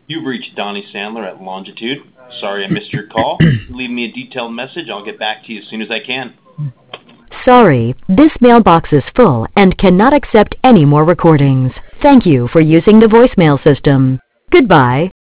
You've reached Donnie Sandler at Longitude. Sorry I missed your call. Leave me a detailed message. I'll get back to you as soon as I can. Sorry, this mailbox is full and cannot accept any more recordings. Thank you for using the voicemail system. Goodbye.